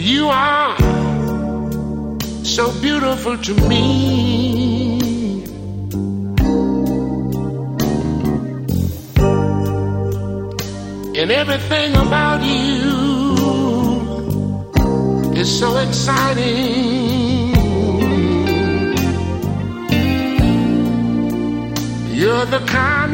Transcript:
You are so beautiful to me. And everything about you is so exciting. You're the kind